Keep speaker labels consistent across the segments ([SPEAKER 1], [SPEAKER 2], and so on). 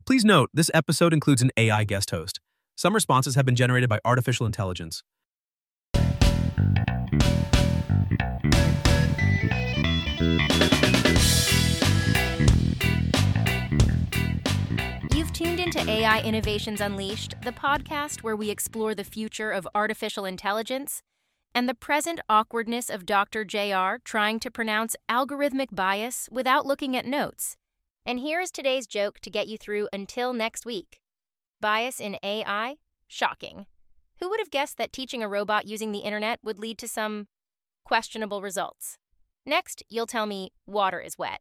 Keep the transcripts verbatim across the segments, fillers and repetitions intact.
[SPEAKER 1] Please note, this episode includes an A I guest host. Some responses have been generated by artificial intelligence.
[SPEAKER 2] You've tuned into A I Innovations Unleashed, the podcast where we explore the future of artificial intelligence and the present awkwardness of Doctor J R trying to pronounce algorithmic bias without looking at notes. And here's today's joke to get you through until next week. Bias in A I? Shocking. Who would have guessed that teaching a robot using the internet would lead to some questionable results? Next, you'll tell me water is wet.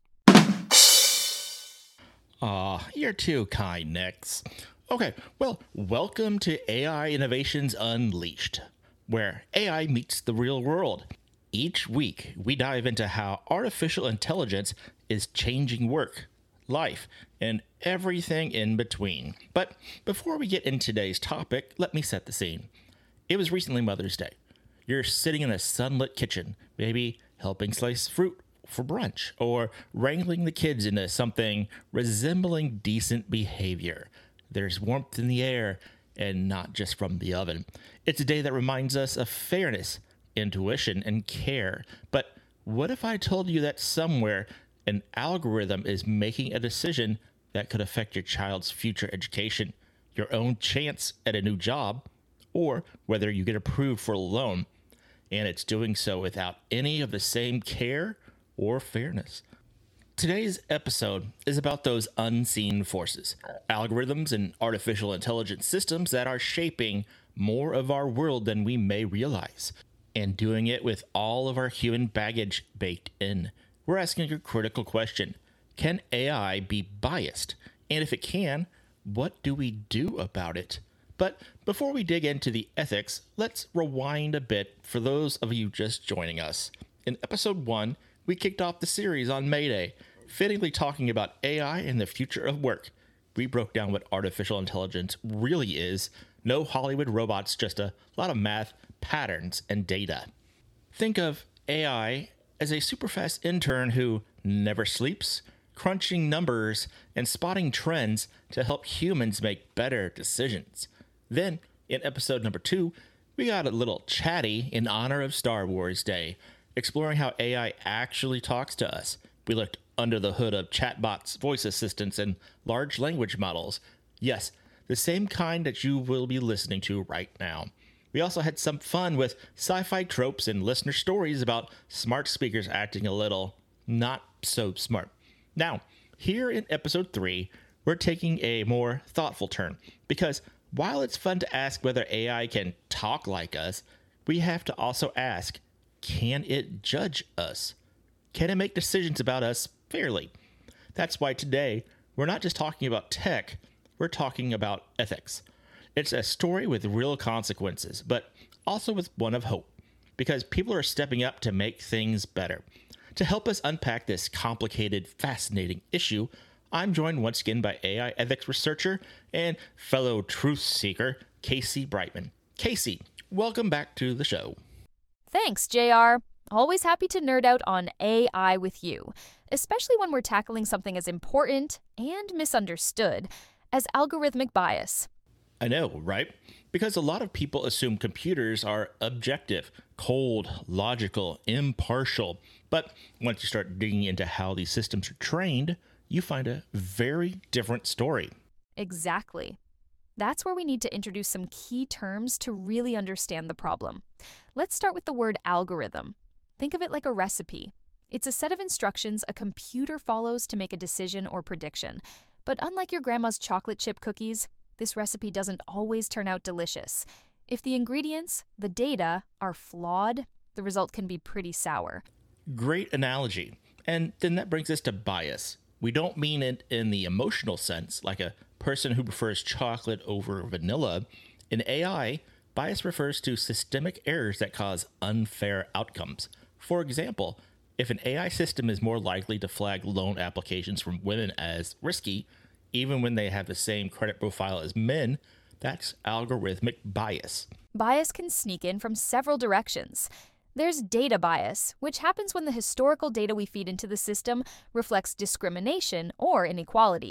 [SPEAKER 3] Aw, you're too kind, Nix. Okay, well, welcome to A I Innovations Unleashed, where A I meets the real world. Each week, we dive into how artificial intelligence is changing work, life, and everything in between. But before we get into today's topic, let me set the scene. It was recently Mother's Day. You're sitting in a sunlit kitchen, maybe helping slice fruit for brunch, or wrangling the kids into something resembling decent behavior. There's warmth in the air, and not just from the oven. It's a day that reminds us of fairness, intuition, and care. But what if I told you that somewhere an algorithm is making a decision that could affect your child's future education, your own chance at a new job, or whether you get approved for a loan, and it's doing so without any of the same care or fairness? Today's episode is about those unseen forces, algorithms and artificial intelligence systems that are shaping more of our world than we may realize, and doing it with all of our human baggage baked in. We're asking a critical question. Can A I be biased? And if it can, what do we do about it? But before we dig into the ethics, let's rewind a bit for those of you just joining us. In episode one, we kicked off the series on May Day, fittingly talking about A I and the future of work. We broke down what artificial intelligence really is. No Hollywood robots, just a lot of math, patterns, and data. Think of A I as a super fast intern who never sleeps, crunching numbers and spotting trends to help humans make better decisions. Then, in episode number two, we got a little chatty in honor of Star Wars Day, exploring how A I actually talks to us. We looked under the hood of chatbots, voice assistants, and large language models. Yes, the same kind that you will be listening to right now. We also had some fun with sci-fi tropes and listener stories about smart speakers acting a little not so smart. Now, here in episode three, we're taking a more thoughtful turn, because while it's fun to ask whether A I can talk like us, we have to also ask, can it judge us? Can it make decisions about us fairly? That's why today, we're not just talking about tech, we're talking about ethics. It's a story with real consequences, but also with one of hope, because people are stepping up to make things better. To help us unpack this complicated, fascinating issue, I'm joined once again by A I ethics researcher and fellow truth seeker, Casey Brightman. Casey, welcome back to the show.
[SPEAKER 4] Thanks, J R. Always happy to nerd out on A I with you, especially when we're tackling something as important and misunderstood as algorithmic bias.
[SPEAKER 3] I know, right? Because a lot of people assume computers are objective, cold, logical, impartial. But once you start digging into how these systems are trained, you find a very different story.
[SPEAKER 4] Exactly. That's where we need to introduce some key terms to really understand the problem. Let's start with the word algorithm. Think of it like a recipe. It's a set of instructions a computer follows to make a decision or prediction. But unlike your grandma's chocolate chip cookies, this recipe doesn't always turn out delicious. If the ingredients, the data, are flawed, the result can be pretty sour.
[SPEAKER 3] Great analogy. And then that brings us to bias. We don't mean it in the emotional sense, like a person who prefers chocolate over vanilla. In A I, bias refers to systemic errors that cause unfair outcomes. For example, if an A I system is more likely to flag loan applications from women as risky, even when they have the same credit profile as men, that's algorithmic bias.
[SPEAKER 4] Bias can sneak in from several directions. There's data bias, which happens when the historical data we feed into the system reflects discrimination or inequality.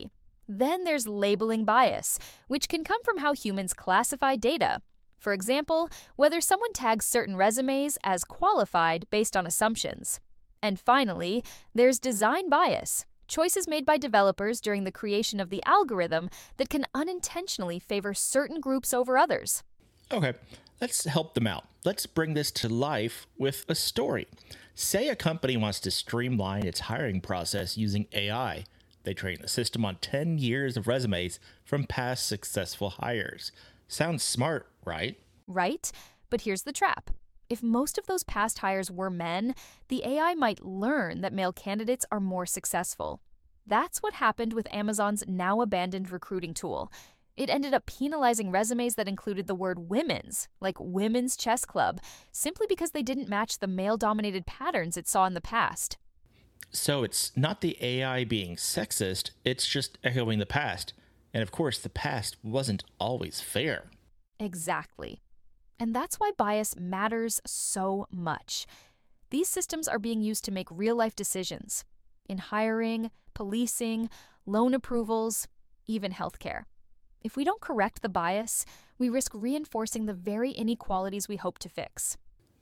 [SPEAKER 4] Then there's labeling bias, which can come from how humans classify data. For example, whether someone tags certain resumes as qualified based on assumptions. And finally, there's design bias, choices made by developers during the creation of the algorithm that can unintentionally favor certain groups over others.
[SPEAKER 3] Okay, let's help them out. Let's bring this to life with a story. Say a company wants to streamline its hiring process using A I. They train the system on ten years of resumes from past successful hires. Sounds smart, right?
[SPEAKER 4] Right? But here's the trap. If most of those past hires were men, the A I might learn that male candidates are more successful. That's what happened with Amazon's now abandoned recruiting tool. It ended up penalizing resumes that included the word women's, like Women's Chess Club, simply because they didn't match the male-dominated patterns it saw in the past.
[SPEAKER 3] So it's not the A I being sexist, it's just echoing the past. And of course, the past wasn't always fair.
[SPEAKER 4] Exactly. And that's why bias matters so much. These systems are being used to make real-life decisions in hiring, policing, loan approvals, even healthcare. If we don't correct the bias, we risk reinforcing the very inequalities we hope to fix.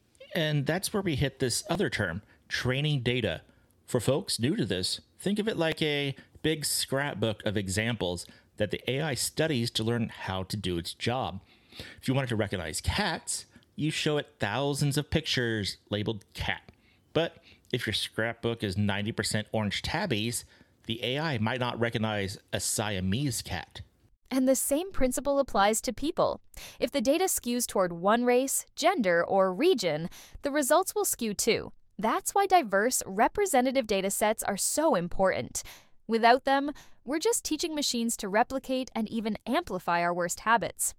[SPEAKER 3] And that's where we hit this other term, training data. For folks new to this, think of it like a big scrapbook of examples that the A I studies to learn how to do its job. If you wanted to recognize cats, you show it thousands of pictures labeled cat. But if your scrapbook is ninety percent orange tabbies, the A I might not recognize a Siamese cat.
[SPEAKER 4] And the same principle applies to people. If the data skews toward one race, gender, or region, the results will skew too. That's why diverse, representative data sets are so important. Without them, we're just teaching machines to replicate and even amplify our worst habits.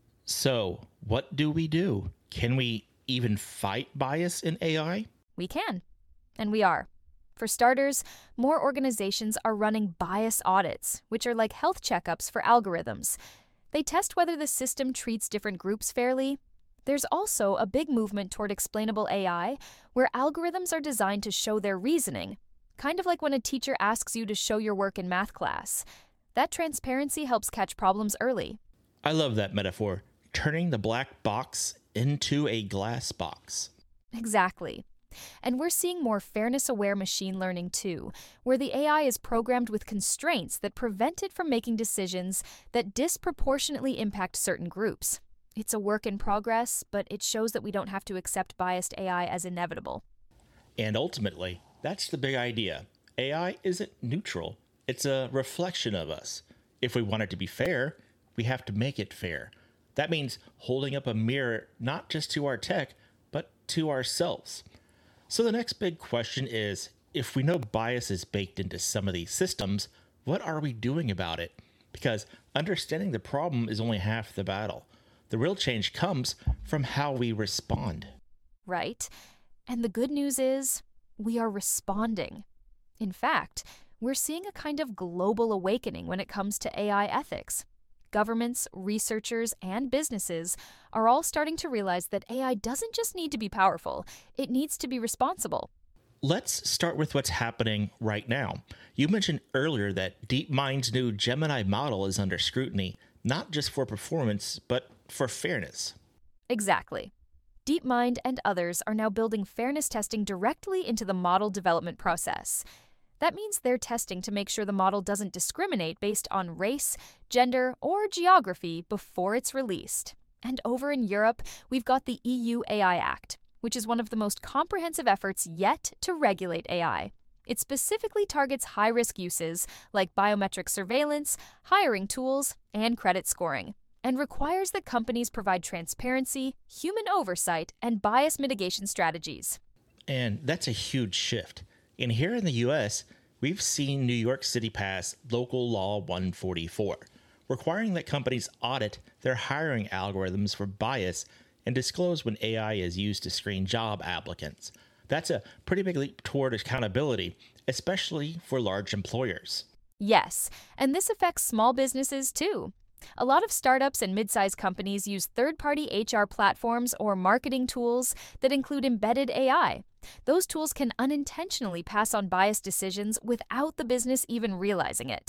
[SPEAKER 3] So, what do we do? Can we even fight bias in A I?
[SPEAKER 4] We can. And we are. For starters, more organizations are running bias audits, which are like health checkups for algorithms. They test whether the system treats different groups fairly. There's also a big movement toward explainable A I, where algorithms are designed to show their reasoning, kind of like when a teacher asks you to show your work in math class. That transparency helps catch problems early.
[SPEAKER 3] I love that metaphor, turning the black box into a glass box.
[SPEAKER 4] Exactly. And we're seeing more fairness-aware machine learning too, where the A I is programmed with constraints that prevent it from making decisions that disproportionately impact certain groups. It's a work in progress, but it shows that we don't have to accept biased A I as inevitable.
[SPEAKER 3] And ultimately, that's the big idea. A I isn't neutral. It's a reflection of us. If we want it to be fair, we have to make it fair. That means holding up a mirror not just to our tech, but to ourselves. So the next big question is, if we know bias is baked into some of these systems, what are we doing about it? Because understanding the problem is only half the battle. The real change comes from how we respond.
[SPEAKER 4] Right. And the good news is, we are responding. In fact, we're seeing a kind of global awakening when it comes to A I ethics. Governments, researchers, and businesses are all starting to realize that A I doesn't just need to be powerful, it needs to be responsible.
[SPEAKER 3] Let's start with what's happening right now. You mentioned earlier that DeepMind's new Gemini model is under scrutiny, not just for performance, but for fairness.
[SPEAKER 4] Exactly. DeepMind and others are now building fairness testing directly into the model development process. That means they're testing to make sure the model doesn't discriminate based on race, gender, or geography before it's released. And over in Europe, we've got the E U A I Act, which is one of the most comprehensive efforts yet to regulate A I. It specifically targets high-risk uses like biometric surveillance, hiring tools, and credit scoring, and requires that companies provide transparency, human oversight, and bias mitigation strategies.
[SPEAKER 3] And that's a huge shift. And here in the U S, we've seen New York City pass Local Law one forty-four, requiring that companies audit their hiring algorithms for bias and disclose when A I is used to screen job applicants. That's a pretty big leap toward accountability, especially for large employers.
[SPEAKER 4] Yes, and this affects small businesses too. A lot of startups and mid-sized companies use third-party H R platforms or marketing tools that include embedded A I. Those tools can unintentionally pass on biased decisions without the business even realizing it.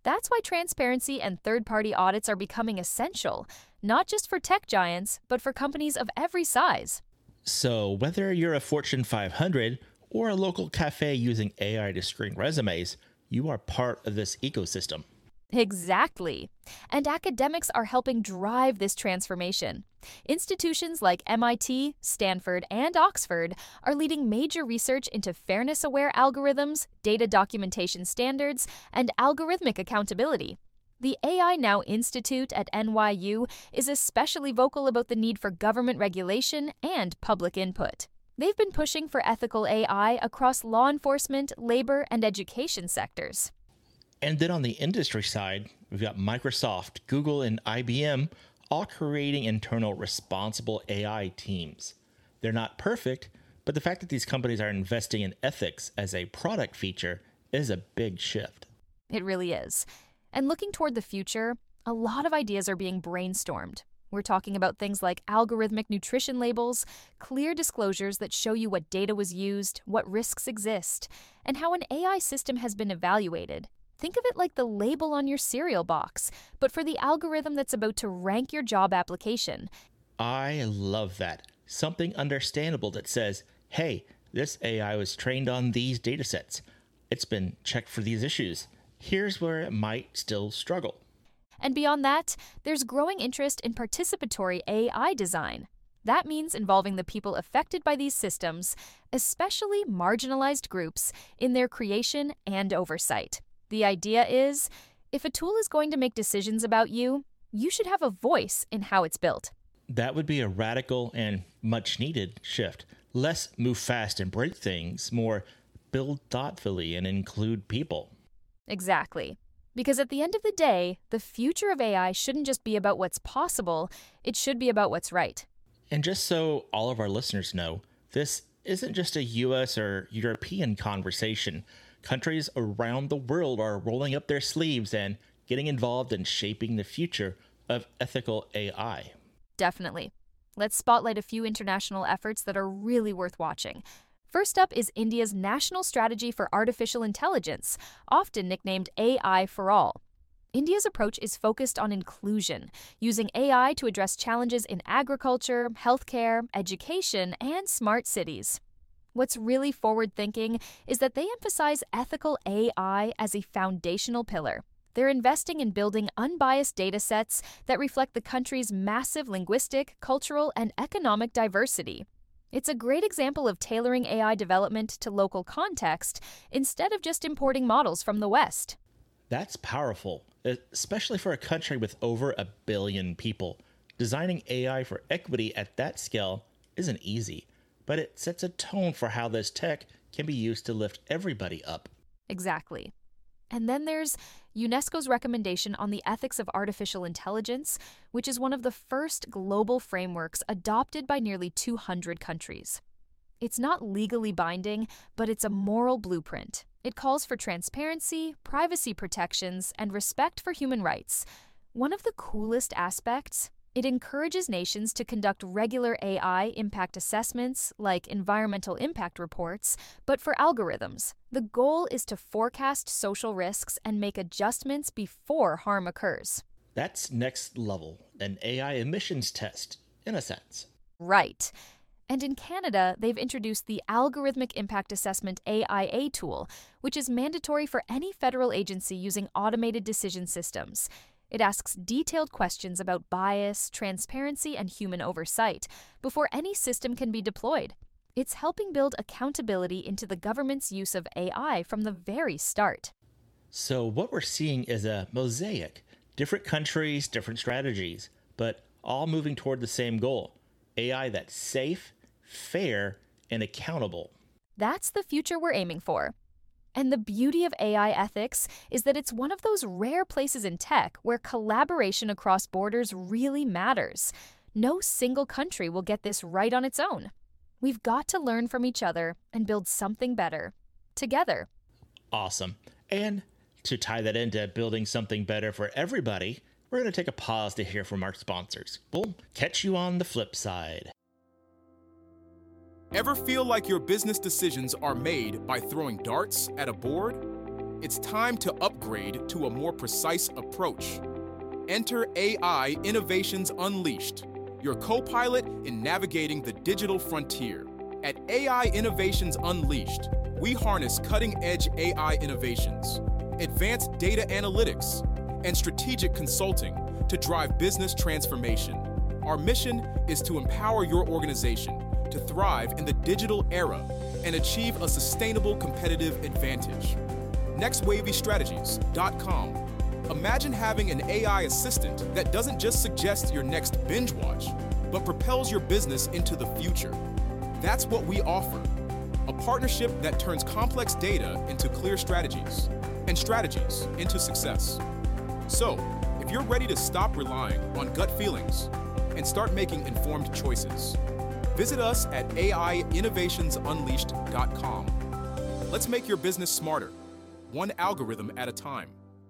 [SPEAKER 4] That's why transparency and third-party audits are becoming essential, not just for tech giants, but for companies of every size.
[SPEAKER 3] So whether you're a Fortune five hundred or a local cafe using A I to screen resumes, you are part of this ecosystem.
[SPEAKER 4] Exactly. And academics are helping drive this transformation. Institutions like M I T, Stanford, and Oxford are leading major research into fairness-aware algorithms, data documentation standards, and algorithmic accountability. The A I Now Institute at N Y U is especially vocal about the need for government regulation and public input. They've been pushing for ethical A I across law enforcement, labor, and education sectors.
[SPEAKER 3] And then on the industry side, we've got Microsoft, Google, and I B M all creating internal responsible A I teams. They're not perfect, but the fact that these companies are investing in ethics as a product feature is a big shift.
[SPEAKER 4] It really is. And looking toward the future, a lot of ideas are being brainstormed. We're talking about things like algorithmic nutrition labels, clear disclosures that show you what data was used, what risks exist, and how an A I system has been evaluated. Think of it like the label on your cereal box, but for the algorithm that's about to rank your job application.
[SPEAKER 3] I love that. Something understandable that says, hey, this A I was trained on these datasets. It's been checked for these issues. Here's where it might still struggle.
[SPEAKER 4] And beyond that, there's growing interest in participatory A I design. That means involving the people affected by these systems, especially marginalized groups, in their creation and oversight. The idea is, if a tool is going to make decisions about you, you should have a voice in how it's built.
[SPEAKER 3] That would be a radical and much needed shift. Less move fast and break things, more build thoughtfully and include people.
[SPEAKER 4] Exactly. Because at the end of the day, the future of A I shouldn't just be about what's possible, it should be about what's right.
[SPEAKER 3] And just so all of our listeners know, this isn't just a U S or European conversation. Countries around the world are rolling up their sleeves and getting involved in shaping the future of ethical A I.
[SPEAKER 4] Definitely. Let's spotlight a few international efforts that are really worth watching. First up is India's National Strategy for Artificial Intelligence, often nicknamed A I for All. India's approach is focused on inclusion, using A I to address challenges in agriculture, healthcare, education, and smart cities. What's really forward-thinking is that they emphasize ethical A I as a foundational pillar. They're investing in building unbiased data sets that reflect the country's massive linguistic, cultural, and economic diversity. It's a great example of tailoring A I development to local context instead of just importing models from the West.
[SPEAKER 3] That's powerful, especially for a country with over a billion people. Designing A I for equity at that scale isn't easy, but it sets a tone for how this tech can be used to lift everybody up.
[SPEAKER 4] Exactly. And then there's UNESCO's recommendation on the ethics of artificial intelligence, which is one of the first global frameworks adopted by nearly two hundred countries. It's not legally binding, but it's a moral blueprint. It calls for transparency, privacy protections, and respect for human rights. One of the coolest aspects, it encourages nations to conduct regular A I impact assessments, like environmental impact reports, but for algorithms. The goal is to forecast social risks and make adjustments before harm occurs.
[SPEAKER 3] That's next level, an A I emissions test, in a sense.
[SPEAKER 4] Right. And in Canada, they've introduced the Algorithmic Impact Assessment A I A tool, which is mandatory for any federal agency using automated decision systems. It asks detailed questions about bias, transparency, and human oversight before any system can be deployed. It's helping build accountability into the government's use of A I from the very start.
[SPEAKER 3] So what we're seeing is a mosaic. Different countries, different strategies, but all moving toward the same goal. A I that's safe, fair, and accountable.
[SPEAKER 4] That's the future we're aiming for. And the beauty of A I ethics is that it's one of those rare places in tech where collaboration across borders really matters. No single country will get this right on its own. We've got to learn from each other and build something better, together.
[SPEAKER 3] Awesome. And to tie that into building something better for everybody, we're going to take a pause to hear from our sponsors. We'll catch you on the flip side.
[SPEAKER 5] Ever feel like your business decisions are made by throwing darts at a board? It's time to upgrade to a more precise approach. Enter A I Innovations Unleashed, your co-pilot in navigating the digital frontier. At A I Innovations Unleashed, we harness cutting-edge A I innovations, advanced data analytics, and strategic consulting to drive business transformation. Our mission is to empower your organization to thrive in the digital era and achieve a sustainable competitive advantage. next wavy strategies dot com. Imagine having an A I assistant that doesn't just suggest your next binge watch, but propels your business into the future. That's what we offer, a partnership that turns complex data into clear strategies and strategies into success. So, if you're ready to stop relying on gut feelings and start making informed choices, visit us at A I innovations unleashed dot com. Let's make your business smarter, one algorithm at a time.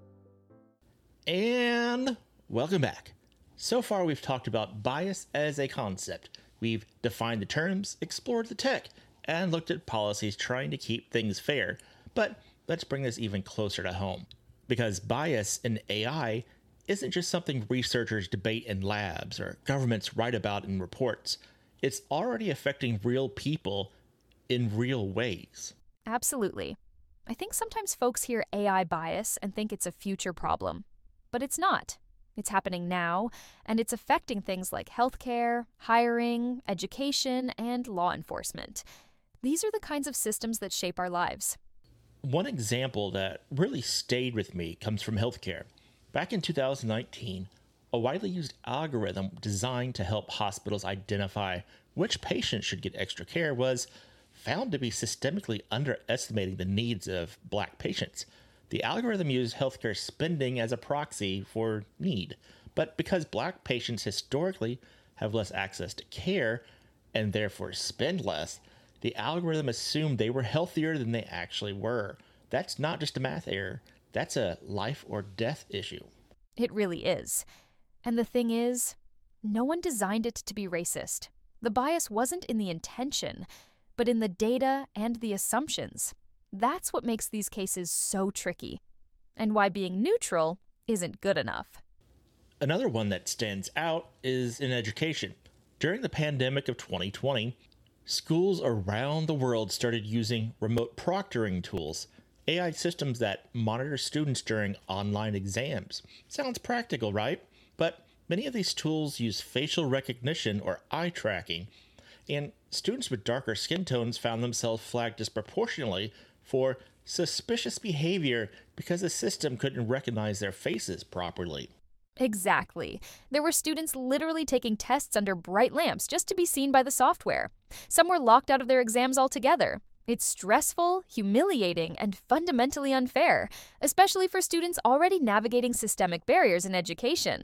[SPEAKER 3] And welcome back. So far, we've talked about bias as a concept. We've defined the terms, explored the tech, and looked at policies trying to keep things fair. But let's bring this even closer to home. Because bias in A I isn't just something researchers debate in labs or governments write about in reports. It's already affecting real people in real ways.
[SPEAKER 4] Absolutely. I think sometimes folks hear A I bias and think it's a future problem. But it's not. It's happening now, and it's affecting things like healthcare, hiring, education, and law enforcement. These are the kinds of systems that shape our lives.
[SPEAKER 3] One example that really stayed with me comes from healthcare. Back in two thousand nineteen, a widely used algorithm designed to help hospitals identify which patients should get extra care was found to be systemically underestimating the needs of Black patients. The algorithm used healthcare spending as a proxy for need, but because Black patients historically have less access to care and therefore spend less, the algorithm assumed they were healthier than they actually were. That's not just a math error, that's a life or death issue.
[SPEAKER 4] It really is. And the thing is, no one designed it to be racist. The bias wasn't in the intention, but in the data and the assumptions. That's what makes these cases so tricky, and why being neutral isn't good enough.
[SPEAKER 3] Another one that stands out is in education. During the pandemic of twenty twenty, schools around the world started using remote proctoring tools, A I systems that monitor students during online exams. Sounds practical, right? But many of these tools use facial recognition or eye tracking, and students with darker skin tones found themselves flagged disproportionately for suspicious behavior because the system couldn't recognize their faces properly.
[SPEAKER 4] Exactly. There were students literally taking tests under bright lamps just to be seen by the software. Some were locked out of their exams altogether. It's stressful, humiliating, and fundamentally unfair, especially for students already navigating systemic barriers in education.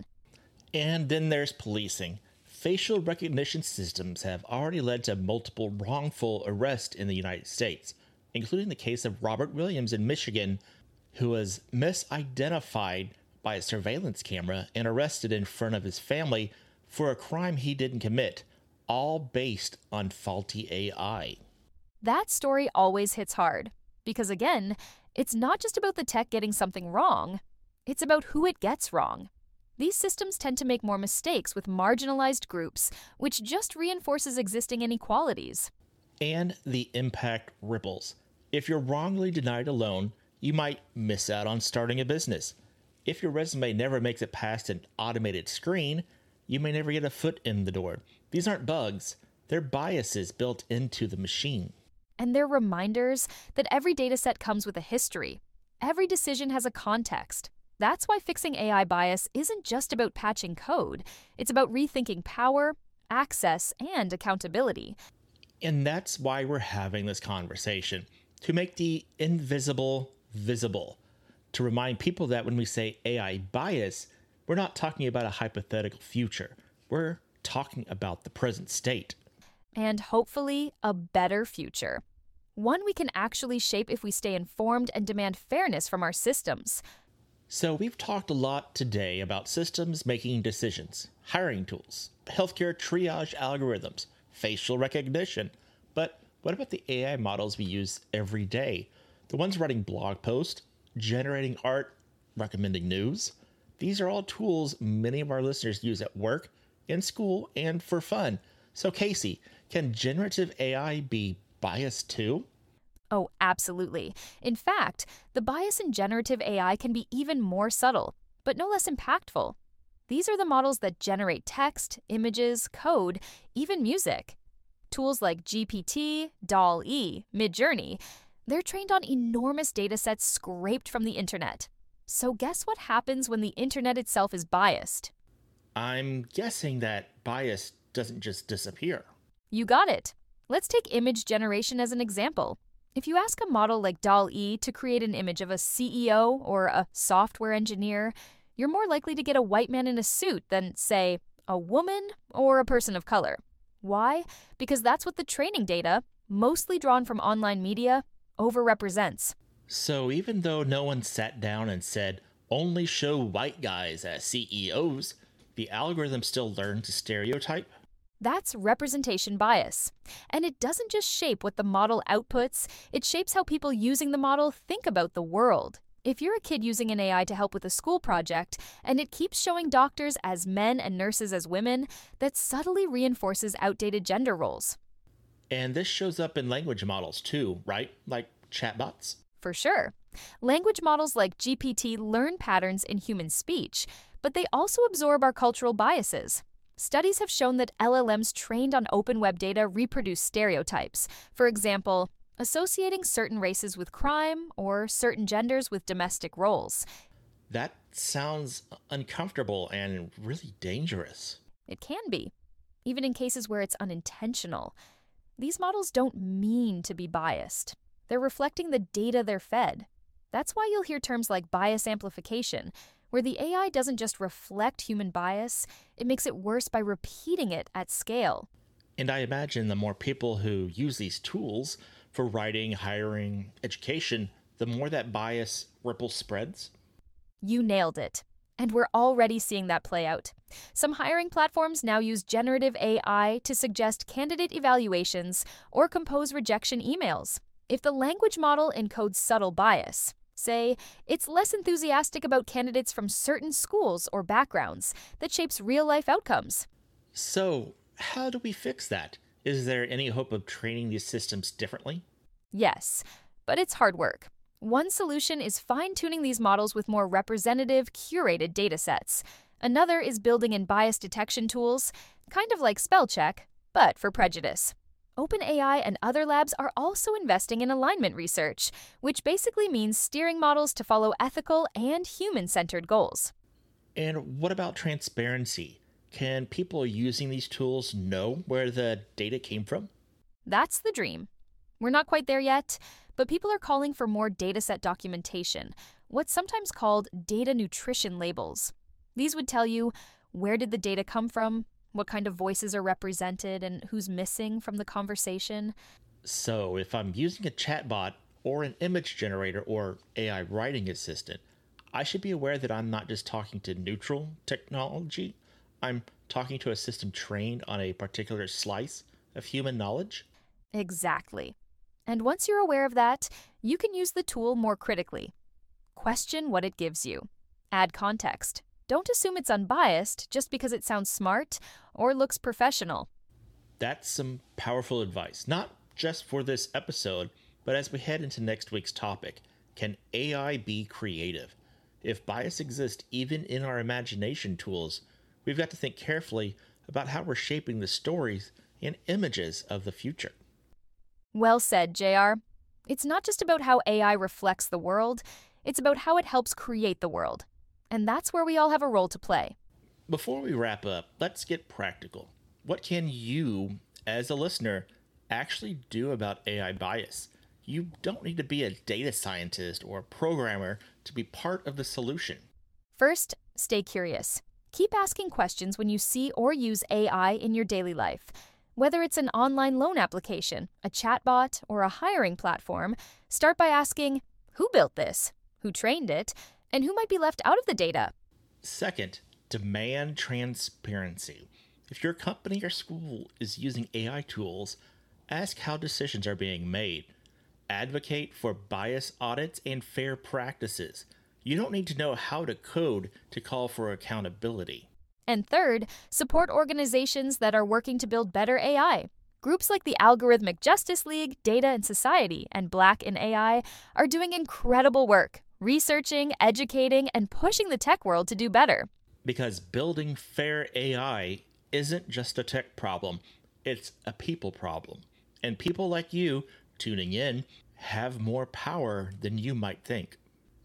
[SPEAKER 3] And then there's policing. Facial recognition systems have already led to multiple wrongful arrests in the United States, including the case of Robert Williams in Michigan, who was misidentified by a surveillance camera and arrested in front of his family for a crime he didn't commit, all based on faulty A I.
[SPEAKER 4] That story always hits hard, because again, it's not just about the tech getting something wrong, it's about who it gets wrong. These systems tend to make more mistakes with marginalized groups, which just reinforces existing inequalities.
[SPEAKER 3] And the impact ripples. If you're wrongly denied a loan, you might miss out on starting a business. If your resume never makes it past an automated screen, you may never get a foot in the door. These aren't bugs, they're biases built into the machine.
[SPEAKER 4] And they're reminders that every dataset comes with a history. Every decision has a context. That's why fixing A I bias isn't just about patching code. It's about rethinking power, access, and accountability.
[SPEAKER 3] And that's why we're having this conversation, to make the invisible visible, to remind people that when we say A I bias, we're not talking about a hypothetical future. We're talking about the present state.
[SPEAKER 4] And hopefully, a better future. One we can actually shape if we stay informed and demand fairness from our systems.
[SPEAKER 3] So we've talked a lot today about systems making decisions, hiring tools, healthcare triage algorithms, facial recognition. But what about the A I models we use every day? The ones writing blog posts, generating art, recommending news. These are all tools many of our listeners use at work, in school, and for fun. So Casey, can generative A I be biased too?
[SPEAKER 4] Oh, absolutely. In fact, the bias in generative A I can be even more subtle, but no less impactful. These are the models that generate text, images, code, even music. Tools like G P T, D A L L-E, Midjourney, they're trained on enormous datasets scraped from the internet. So guess what happens when the internet itself is biased?
[SPEAKER 3] I'm guessing that bias doesn't just disappear.
[SPEAKER 4] You got it. Let's take image generation as an example. If you ask a model like D A L L-E to create an image of a C E O or a software engineer, you're more likely to get a white man in a suit than, say, a woman or a person of color. Why? Because that's what the training data, mostly drawn from online media, overrepresents.
[SPEAKER 3] So even though no one sat down and said, only show white guys as C E Os, the algorithm still learned to stereotype?
[SPEAKER 4] That's representation bias. And it doesn't just shape what the model outputs, it shapes how people using the model think about the world. If you're a kid using an A I to help with a school project, and it keeps showing doctors as men and nurses as women, that subtly reinforces outdated gender roles.
[SPEAKER 3] And this shows up in language models too, right? Like chatbots?
[SPEAKER 4] For sure. Language models like G P T learn patterns in human speech, but they also absorb our cultural biases. Studies have shown that L L Ms trained on open web data reproduce stereotypes. For example, associating certain races with crime or certain genders with domestic roles.
[SPEAKER 3] That sounds uncomfortable and really dangerous.
[SPEAKER 4] It can be, even in cases where it's unintentional. These models don't mean to be biased. They're reflecting the data they're fed. That's why you'll hear terms like bias amplification, where the A I doesn't just reflect human bias, it makes it worse by repeating it at scale.
[SPEAKER 3] And I imagine the more people who use these tools for writing, hiring, education, the more that bias ripple spreads.
[SPEAKER 4] You nailed it. And we're already seeing that play out. Some hiring platforms now use generative A I to suggest candidate evaluations or compose rejection emails. If the language model encodes subtle bias, say, it's less enthusiastic about candidates from certain schools or backgrounds, that shapes real-life outcomes.
[SPEAKER 3] So, how do we fix that? Is there any hope of training these systems differently?
[SPEAKER 4] Yes, but it's hard work. One solution is fine-tuning these models with more representative, curated datasets. Another is building in bias detection tools, kind of like spell check, but for prejudice. OpenAI and other labs are also investing in alignment research, which basically means steering models to follow ethical and human-centered goals.
[SPEAKER 3] And what about transparency? Can people using these tools know where the data came from?
[SPEAKER 4] That's the dream. We're not quite there yet, but people are calling for more dataset documentation, what's sometimes called data nutrition labels. These would tell you where did the data come from, what kind of voices are represented, and who's missing from the conversation.
[SPEAKER 3] So if I'm using a chatbot or an image generator or A I writing assistant, I should be aware that I'm not just talking to neutral technology. I'm talking to a system trained on a particular slice of human knowledge.
[SPEAKER 4] Exactly. And once you're aware of that, you can use the tool more critically. Question what it gives you. Add context. Don't assume it's unbiased just because it sounds smart or looks professional.
[SPEAKER 3] That's some powerful advice, not just for this episode, but as we head into next week's topic. Can A I be creative? If bias exists even in our imagination tools, we've got to think carefully about how we're shaping the stories and images of the future.
[SPEAKER 4] Well said, J R. It's not just about how A I reflects the world, it's about how it helps create the world. And that's where we all have a role to play.
[SPEAKER 3] Before we wrap up, let's get practical. What can you, as a listener, actually do about A I bias? You don't need to be a data scientist or a programmer to be part of the solution.
[SPEAKER 4] First, stay curious. Keep asking questions when you see or use A I in your daily life. Whether it's an online loan application, a chatbot, or a hiring platform, start by asking, who built this? Who trained it? And who might be left out of the data?
[SPEAKER 3] Second, demand transparency. If your company or school is using A I tools, ask how decisions are being made. Advocate for bias audits and fair practices. You don't need to know how to code to call for accountability.
[SPEAKER 4] And third, support organizations that are working to build better A I. Groups like the Algorithmic Justice League, Data and Society, and Black in A I are doing incredible work, researching, educating, and pushing the tech world to do better.
[SPEAKER 3] Because building fair A I isn't just a tech problem, it's a people problem. And people like you, tuning in, have more power than you might think.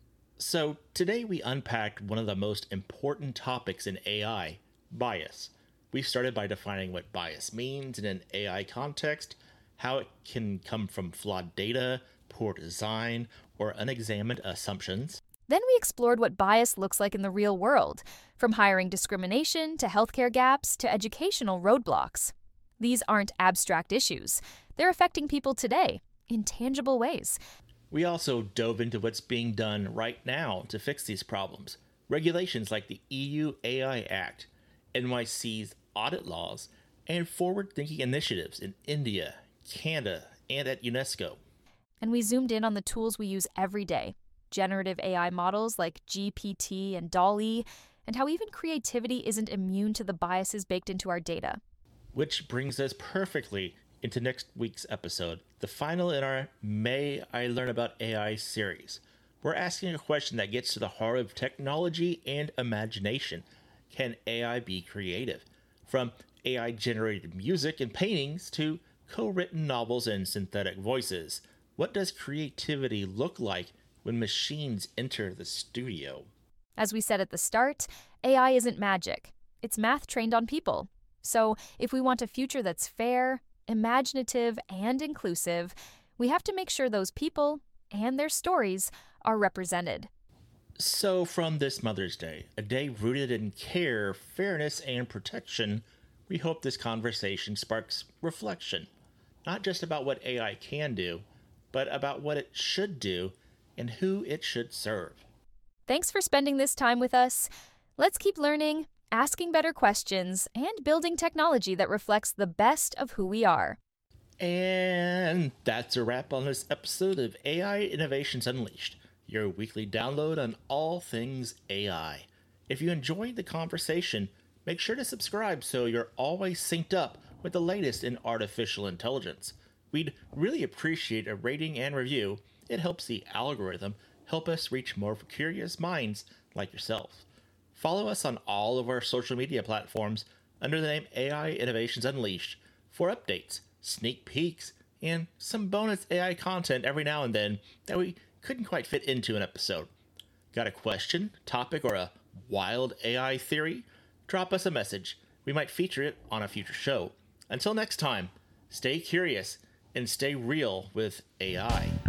[SPEAKER 3] So today we unpacked one of the most important topics in A I, bias. We started by defining what bias means in an A I context, how it can come from flawed data, poor design, or unexamined assumptions.
[SPEAKER 4] Then we explored what bias looks like in the real world, from hiring discrimination to healthcare gaps to educational roadblocks. These aren't abstract issues. They're affecting people today in tangible ways.
[SPEAKER 3] We also dove into what's being done right now to fix these problems. Regulations like the E U A I Act, N Y C's audit laws, and forward-thinking initiatives in India, Canada, and at UNESCO.
[SPEAKER 4] And we zoomed in on the tools we use every day, generative A I models like G P T and DALL-E, and how even creativity isn't immune to the biases baked into our data.
[SPEAKER 3] Which brings us perfectly into next week's episode, the final in our May I Learn About A I series. We're asking a question that gets to the heart of technology and imagination. Can A I be creative? From A I-generated music and paintings to co-written novels and synthetic voices, what does creativity look like when machines enter the studio?
[SPEAKER 4] As we said at the start, A I isn't magic. It's math trained on people. So if we want a future that's fair, imaginative, and inclusive, we have to make sure those people and their stories are represented.
[SPEAKER 3] So from this Mother's Day, a day rooted in care, fairness, and protection, we hope this conversation sparks reflection, not just about what A I can do, but about what it should do and who it should serve.
[SPEAKER 4] Thanks for spending this time with us. Let's keep learning, asking better questions, and building technology that reflects the best of who we are.
[SPEAKER 3] And that's a wrap on this episode of A I Innovations Unleashed, your weekly download on all things A I. If you enjoyed the conversation, make sure to subscribe so you're always synced up with the latest in artificial intelligence. We'd really appreciate a rating and review. It helps the algorithm help us reach more curious minds like yourself. Follow us on all of our social media platforms under the name A I Innovations Unleashed for updates, sneak peeks, and some bonus A I content every now and then that we couldn't quite fit into an episode. Got a question, topic, or a wild A I theory? Drop us a message. We might feature it on a future show. Until next time, stay curious and stay real with A I.